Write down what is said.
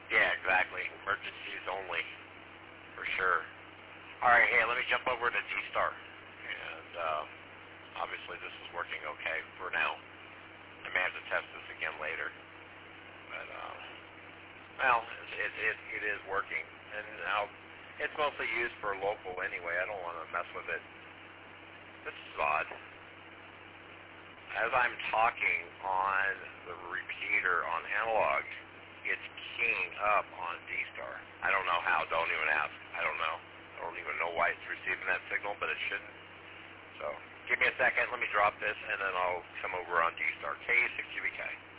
Yeah, exactly. Emergencies only, for sure. All right, hey, let me jump over to D-Star. And obviously this is working okay for now. I may have to test this again later. But, well, it is working. And now it's mostly used for local anyway. I don't want to mess with it. This is odd. As I'm talking on the repeater on analog, it's keying up on D-Star. I don't know how. Don't even ask. I don't know. I don't even know why it's receiving that signal, but it shouldn't. So give me a second. Let me drop this, and then I'll come over on D-Star. K6GBK.